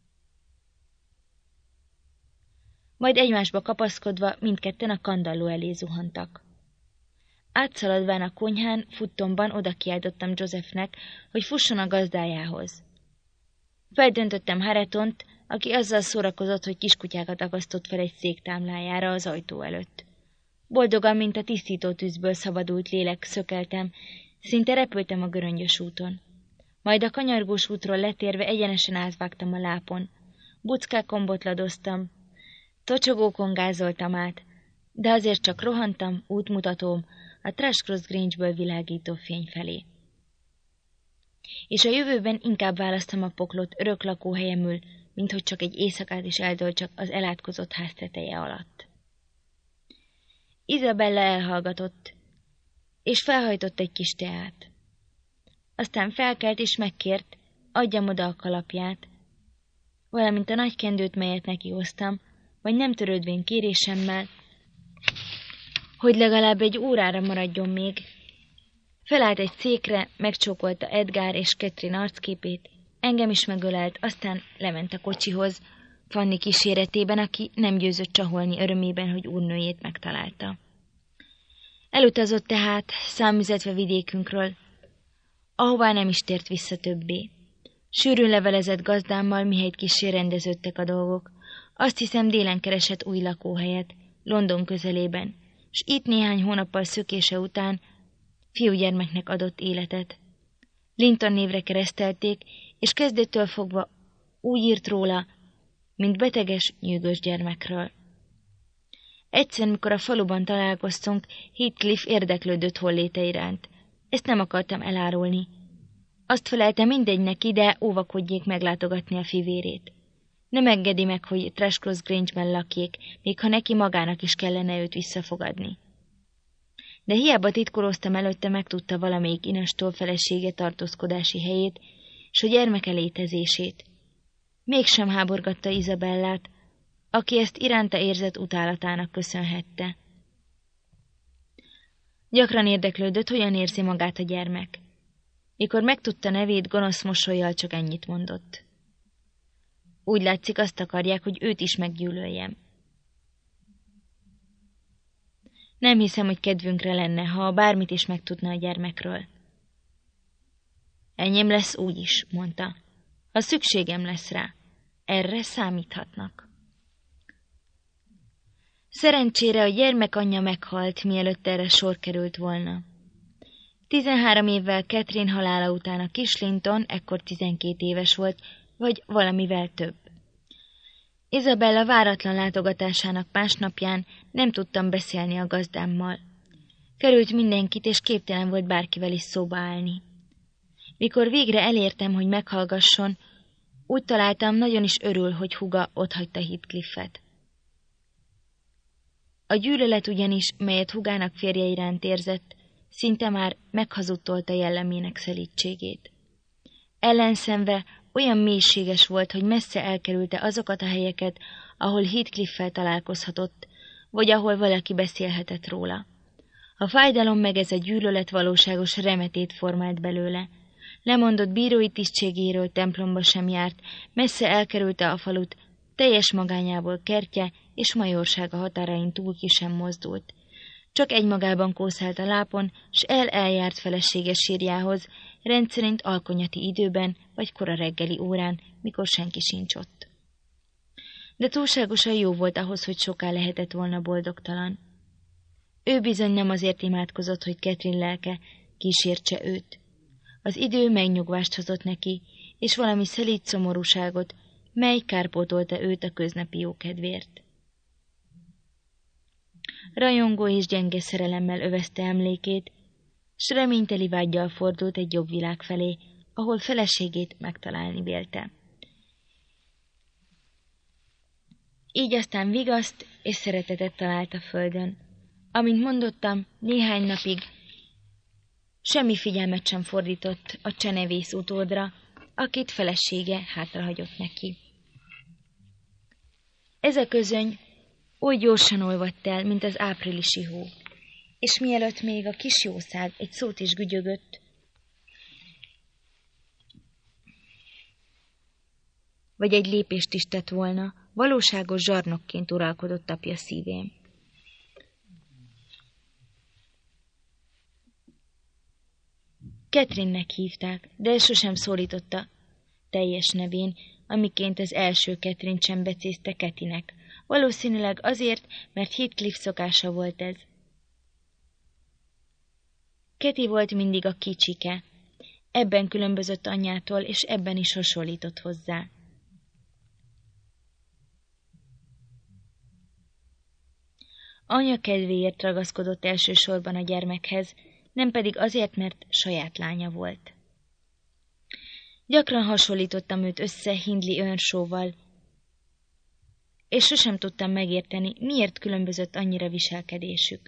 Speaker 1: Majd egymásba kapaszkodva mindketten a kandalló elé zuhantak. Átszaladván a konyhán, futtomban oda kiáltottam Josephnek, hogy fusson a gazdájához. Feldöntöttem Haretont, aki azzal szórakozott, hogy kiskutyákat akasztott fel egy szék támlájára az ajtó előtt. Boldogan, mint a tisztító tűzből szabadult lélek, szökeltem, szinte repültem a göröngyös úton. Majd a kanyargós útról letérve egyenesen átvágtam a lápon. Buckákon botladoztam, tocsogókon gázoltam át, de azért csak rohantam, útmutatóm, a Thrushcross Grange-ből világító fény felé. És a jövőben inkább választom a poklot örök lakóhelyemül, minthogy csak egy éjszakát is eldöltsek az elátkozott ház teteje alatt. Isabella elhallgatott, és felhajtott egy kis teát. Aztán felkelt és megkért, adjam oda a kalapját, valamint a nagy kendőt, melyet neki hoztam, vagy nem törődvén kérésemmel, hogy legalább egy órára maradjon még. Felállt egy székre, megcsókolta Edgar és Catherine arcképét, engem is megölelt, aztán lement a kocsihoz, Fanny kíséretében, aki nem győzött csaholni örömében, hogy úrnőjét megtalálta. Elutazott tehát, számüzetve vidékünkről, ahová nem is tért vissza többé. Sűrűn levelezett gazdámmal, mihelyt kissé rendeződtek a dolgok. Azt hiszem, délen keresett új lakóhelyet, London közelében, s itt néhány hónappal szökése után fiúgyermeknek adott életet. Linton névre keresztelték, és kezdettől fogva úgy írt róla, mint beteges, nyűgös gyermekről. Egyszer, mikor a faluban találkoztunk, Heathcliff érdeklődött holléte iránt. Ezt nem akartam elárulni. Azt felelte, mindegy neki, de óvakodjék meglátogatni a fivérét. Nem engedi meg, hogy Thrushcross Grange-ben lakjék, még ha neki magának is kellene őt visszafogadni. De hiába titkoloztam előtte, megtudta valamelyik inastól felesége tartózkodási helyét, s a gyermeke létezését. Mégsem háborgatta Izabellát, aki ezt iránta érzett utálatának köszönhette. Gyakran érdeklődött, hogyan érzi magát a gyermek. Mikor megtudta nevét, gonosz mosollyal csak ennyit mondott. Úgy látszik, azt akarják, hogy őt is meggyűlöljem. Nem hiszem, hogy kedvünkre lenne, ha bármit is megtudna a gyermekről. Enyém lesz úgy is, mondta. Ha szükségem lesz rá, erre számíthatnak. Szerencsére a gyermek anyja meghalt, mielőtt erre sor került volna. 13 évvel Catherine halála után a kis Linton ekkor 12 éves volt, vagy valamivel több. Isabella váratlan látogatásának másnapján nem tudtam beszélni a gazdámmal. Került mindenkit, és képtelen volt bárkivel is szóba állni. Mikor végre elértem, hogy meghallgasson, úgy találtam, nagyon is örül, hogy húga otthagyta Heathcliffet. A gyűlölet ugyanis, melyet húgának férje iránt érzett, szinte már meghazudtolta jellemének szelídségét. Ellenszenve olyan mélységes volt, hogy messze elkerülte azokat a helyeket, ahol Heathcliffel találkozhatott, vagy ahol valaki beszélhetett róla. A fájdalom meg ez a gyűlölet valóságos remetét formált belőle. Lemondott bírói tisztségéről, templomba sem járt, messze elkerülte a falut, teljes magányából kertje és majorsága határain túl ki sem mozdult. Csak egymagában kószált a lápon, s eljárt feleséges sírjához, rendszerint alkonyati időben vagy kora reggeli órán, mikor senki sincs ott. De túlságosan jó volt ahhoz, hogy soká lehetett volna boldogtalan. Ő bizony nem azért imádkozott, hogy Catherine lelke kísértse őt. Az idő megnyugvást hozott neki, és valami szelíd szomorúságot, mely kárpótolta őt a köznapi jókedvért. Rajongó és gyenge szerelemmel övezte emlékét, s reményteli vággyal fordult egy jobb világ felé, ahol feleségét megtalálni vélte. Így aztán vigaszt és szeretetet talált a földön. Amint mondottam, néhány napig semmi figyelmet sem fordított a csenevész utódra, akit felesége hátrahagyott neki. Ez a közöny oly gyorsan olvadt el, mint az áprilisi hó, és mielőtt még a kis jószág egy szót is gügyögött, vagy egy lépést is tett volna, valóságos zsarnokként uralkodott apja szívén. Catherine-nek hívták, de sosem szólította teljes nevén, amiként az első Catherine sem becézte Ketinek. Valószínűleg azért, mert Heathcliff szokása volt ez. Keti volt mindig a kicsike. Ebben különbözött anyjától, és ebben is hasonlított hozzá. Anya kedvéért ragaszkodott elsősorban a gyermekhez, nem pedig azért, mert saját lánya volt. Gyakran hasonlítottam őt össze Hindley Earnshaw-val, és sosem tudtam megérteni, miért különbözött annyira viselkedésük.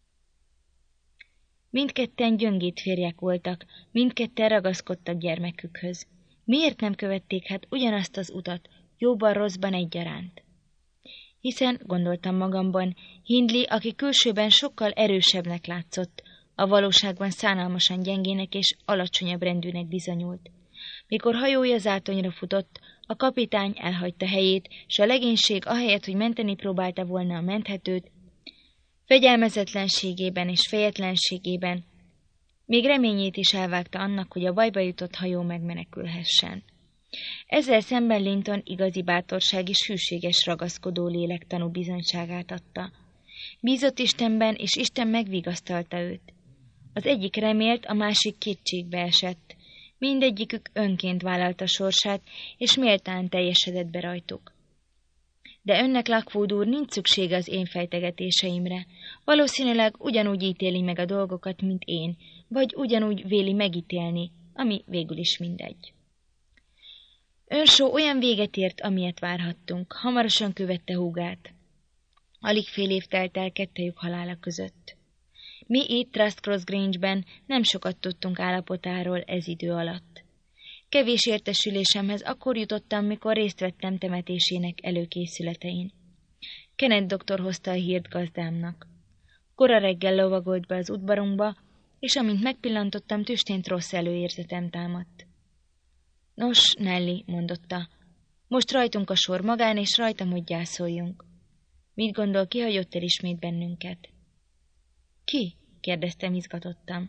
Speaker 1: Mindketten gyöngét férjek voltak, mindketten ragaszkodtak gyermekükhöz. Miért nem követték hát ugyanazt az utat, jóban, rosszban egyaránt? Hiszen, gondoltam magamban, Hindley, aki külsőben sokkal erősebbnek látszott, a valóságban szánalmasan gyengének és alacsonyabb rendűnek bizonyult. Mikor hajója zátonyra futott, A kapitány elhagyta helyét, s a legénység ahelyett, hogy menteni próbálta volna a menthetőt, fegyelmezetlenségében és fejetlenségében még reményét is elvágta annak, hogy a bajba jutott hajó megmenekülhessen. Ezzel szemben Linton igazi bátorság és hűséges ragaszkodó lélek tanú bizonyságát adta. Bízott Istenben, és Isten megvigasztalta őt. Az egyik remélt, a másik kétségbe esett. Mindegyikük önként vállalta sorsát, és méltán teljesedett be rajtuk. De önnek, Lockwood úr, nincs szüksége az én fejtegetéseimre. Valószínűleg ugyanúgy ítéli meg a dolgokat, mint én, vagy ugyanúgy véli megítélni, ami végül is mindegy. Earnshaw olyan véget ért, amilyet várhattunk. Hamarosan követte húgát. Alig fél év telt el kettejük halála között. Mi itt Trust Cross Grange-ben nem sokat tudtunk állapotáról ez idő alatt. Kevés értesülésemhez akkor jutottam, mikor részt vettem temetésének előkészületein. Kenneth doktor hozta a hírt gazdámnak. Kora reggel lovagolt be az udvarunkba, és amint megpillantottam, tüstént rossz előérzetem támadt. Nos, Nelly, mondotta, most rajtunk a sor, magán és rajtam, hogy gyászoljunk. Mit gondol, ki hagyott el ismét bennünket? Ki? kérdeztem izgatottan.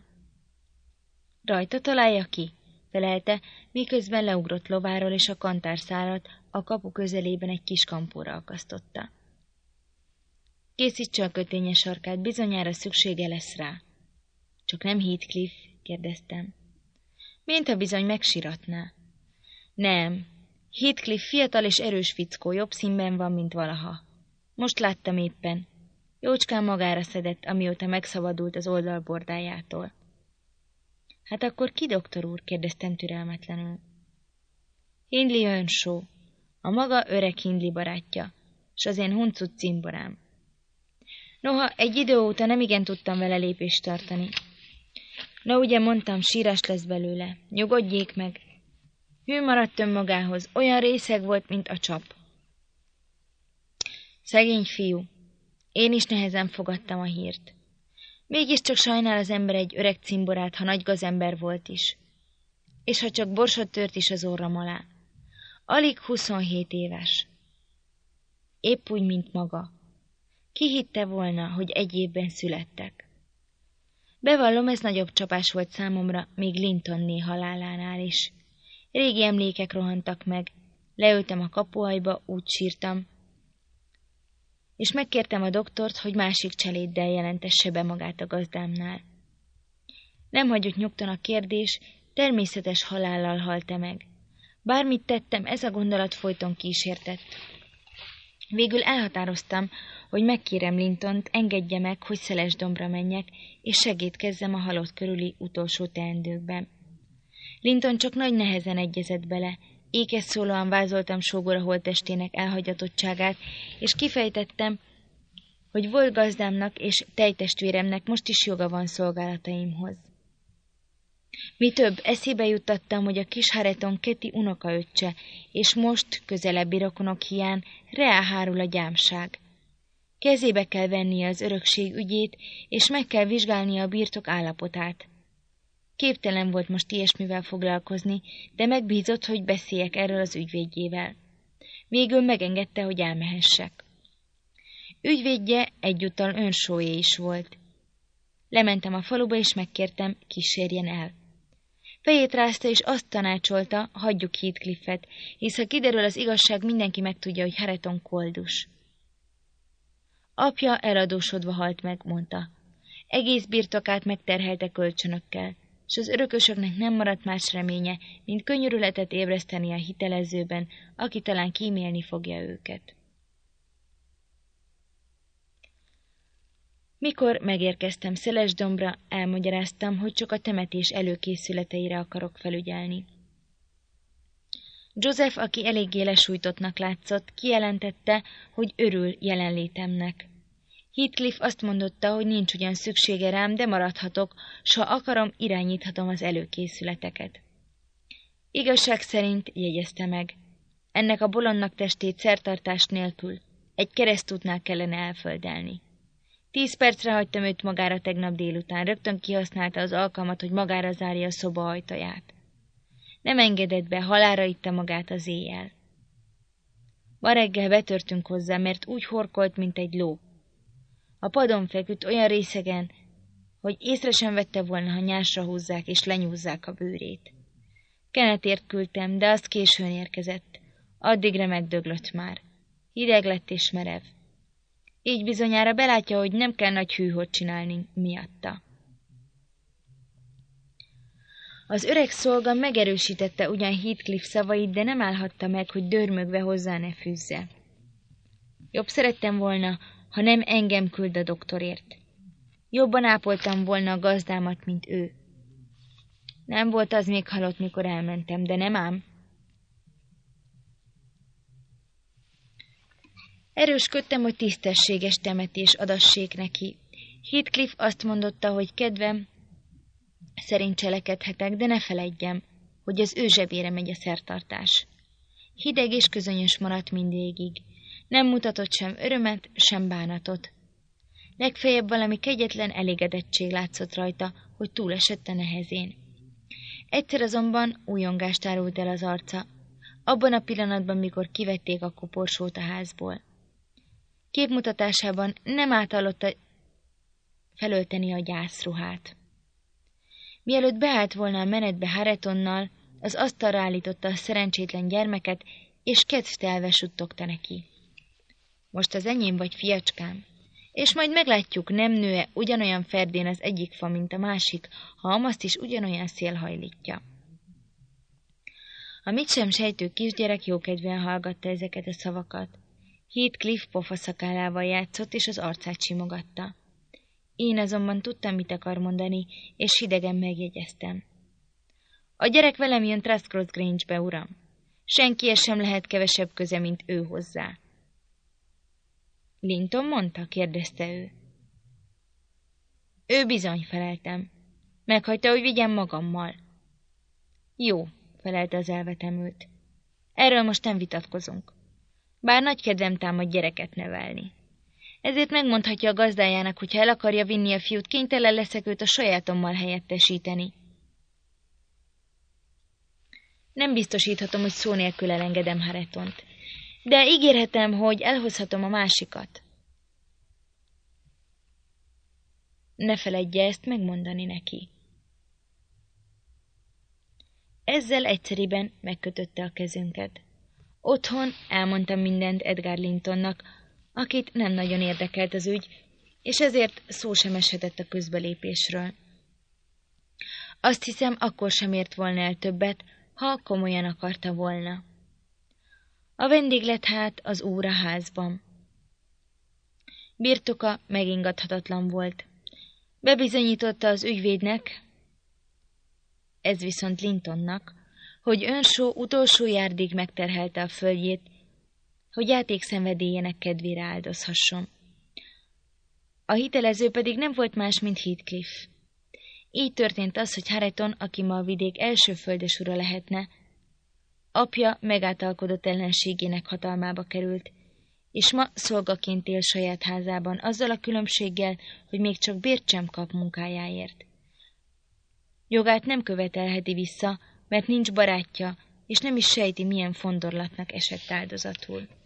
Speaker 1: Rajta találja ki, felelte, miközben leugrott lováról, és a kantárszálat a kapu közelében egy kis kampóra akasztotta. Készítse a kötényes sarkát, bizonyára szüksége lesz rá. Csak nem Heathcliff? kérdeztem. Mintha bizony megsiratná. Nem. Heathcliff fiatal és erős fickó, jobb színben van, mint valaha. Most láttam éppen. Jócskán magára szedett, amióta megszabadult az oldalbordájától. Hát akkor ki, doktor úr? kérdeztem türelmetlenül. Hindley Earnshaw, a maga öreg Hindley barátja, s az én huncut cimborám. Noha egy idő óta nemigen tudtam vele lépést tartani. Na ugye mondtam, sírás lesz belőle. Nyugodjék meg. Hű maradt önmagához, olyan részeg volt, mint a csap. Szegény fiú. Én is nehezen fogadtam a hírt. Mégiscsak sajnál az ember egy öreg cimborát, ha nagy gazember volt is. És ha csak borsot tört is az orram alá. Alig 27 éves. Épp úgy, mint maga. Ki hitte volna, hogy egy évben születtek? Bevallom, ez nagyobb csapás volt számomra, még Lintonné halálánál is. Régi emlékek rohantak meg, leültem a kapuajba, úgy sírtam, és megkértem a doktort, hogy másik cseléddel jelentesse be magát a gazdámnál. Nem hagyott nyugton a kérdés, természetes halállal halt-e meg. Bármit tettem, ez a gondolat folyton kísértett. Végül elhatároztam, hogy megkérem Lintont, engedje meg, hogy Szelesdombra menjek, és segítkezzem a halott körüli utolsó teendőkben. Linton csak nagy nehezen egyezett bele, ékes szólóan vázoltam sógora holttestének elhagyatottságát, és kifejtettem, hogy volt gazdámnak és tejtestvéremnek most is joga van szolgálataimhoz. Mi több, eszébe juttattam, hogy a kis Hareton Keti unokaöccse, és most, közelebbi rokonok hiány, reá hárul a gyámság. Kezébe kell vennie az örökség ügyét, és meg kell vizsgálnia a birtok állapotát. Képtelen volt most ilyesmivel foglalkozni, de megbízott, hogy beszéljek erről az ügyvédjével. Végül megengedte, hogy elmehessek. Ügyvédje egyúttal Earnshawé is volt. Lementem a faluba, és megkértem, kísérjen el. Fejét rázta, és azt tanácsolta, hagyjuk Heathcliffet, hisz ha kiderül az igazság, mindenki megtudja, hogy Hareton koldus. Apja eladósodva halt meg, mondta. Egész birtokát megterhelte kölcsönökkel, s az örökösöknek nem maradt más reménye, mint könyörületet ébreszteni a hitelezőben, aki talán kímélni fogja őket. Mikor megérkeztem Szelesdombra, elmagyaráztam, hogy csak a temetés előkészületeire akarok felügyelni. Joseph, aki eléggé lesújtottnak látszott, kijelentette, hogy örül jelenlétemnek. Heathcliff azt mondotta, hogy nincs ugyan szüksége rám, de maradhatok, s ha akarom, irányíthatom az előkészületeket. Igazság szerint, jegyezte meg, ennek a bolondnak testét szertartás nélkül egy keresztútnál kellene elföldelni. 10 percre hagytam őt magára tegnap délután, rögtön kihasználta az alkalmat, hogy magára zárja a szoba ajtaját. Nem engedett be, halálra itta magát az éjjel. Ma reggel betörtünk hozzá, mert úgy horkolt, mint egy ló. A padon feküdt olyan részegen, hogy észre sem vette volna, ha nyásra húzzák és lenyúzzák a bőrét. Kenetért küldtem, de azt későn érkezett. Addigra megdöglött már. Hideg lett és merev. Így bizonyára belátja, hogy nem kell nagy hűhót csinálni miatta. Az öreg szolga megerősítette ugyan Heathcliff szavait, de nem állhatta meg, hogy dörmögve hozzá ne fűzze. Jobb szerettem volna, ha nem engem küld a doktorért. Jobban ápoltam volna a gazdámat, mint ő. Nem volt az még halott, mikor elmentem, de nem ám. Erősködtem, hogy tisztességes temetés adassék neki. Heathcliff azt mondotta, hogy kedvem szerint cselekedhetek, de ne feledjem, hogy az ő zsebére megy a szertartás. Hideg és közönyös maradt mindvégig. Nem mutatott sem örömet, sem bánatot. Legfeljebb valami kegyetlen elégedettség látszott rajta, hogy túlesett a nehezén. Egyszer azonban újongást árult el az arca, abban a pillanatban, mikor kivették a koporsót a házból. Képmutatásában nem áthallotta felölteni a gyászruhát. Mielőtt beállt volna a menetbe Haretonnal, az asztalra állította a szerencsétlen gyermeket, és kedvtelve suttogta neki. Most az enyém vagy, fiacskám? És majd meglátjuk, nem nő-e ugyanolyan ferdén az egyik fa, mint a másik, ha amaszt is ugyanolyan szél hajlítja. A mit sem sejtő kisgyerek jókedvűen hallgatta ezeket a szavakat. Heathcliff pofaszakálával játszott, és az arcát simogatta. Én azonban tudtam, mit akar mondani, és hidegen megjegyeztem. A gyerek velem jön Truscross Grange-be, uram. Senkihez sem lehet kevesebb köze, mint ő hozzá. Linton mondta? Kérdezte ő. Ő bizony, feleltem. Meghagyta, hogy vigyem magammal. Jó, felelte az elvetemült. Erről most nem vitatkozunk. Bár nagy kedvem támad gyereket nevelni. Ezért megmondhatja a gazdájának, hogy ha el akarja vinni a fiút, kénytelen leszek őt a sajátommal helyettesíteni. Nem biztosíthatom, hogy szó nélkül elengedem Haretont, de ígérhetem, hogy elhozhatom a másikat. Ne feledje ezt megmondani neki. Ezzel egyszeriben megkötötte a kezünket. Otthon elmondtam mindent Edgar Lintonnak, akit nem nagyon érdekelt az ügy, és ezért szó sem eshetett a közbelépésről. Azt hiszem, akkor sem ért volna el többet, ha komolyan akarta volna. A vendég lett hát az úr a házban. Birtoka megingathatatlan volt. Bebizonyította az ügyvédnek, ez viszont Lintonnak, hogy Earnshaw utolsó járdig megterhelte a földjét, hogy játékszenvedélyének kedvére áldozhasson. A hitelező pedig nem volt más, mint Heathcliff. Így történt az, hogy Hareton, aki ma a vidék első földesura lehetne, apja megáltalkodott ellenségének hatalmába került, és ma szolgaként él saját házában, azzal a különbséggel, hogy még csak bért sem kap munkájáért. Jogát nem követelheti vissza, mert nincs barátja, és nem is sejti, milyen fondorlatnak esett áldozatul.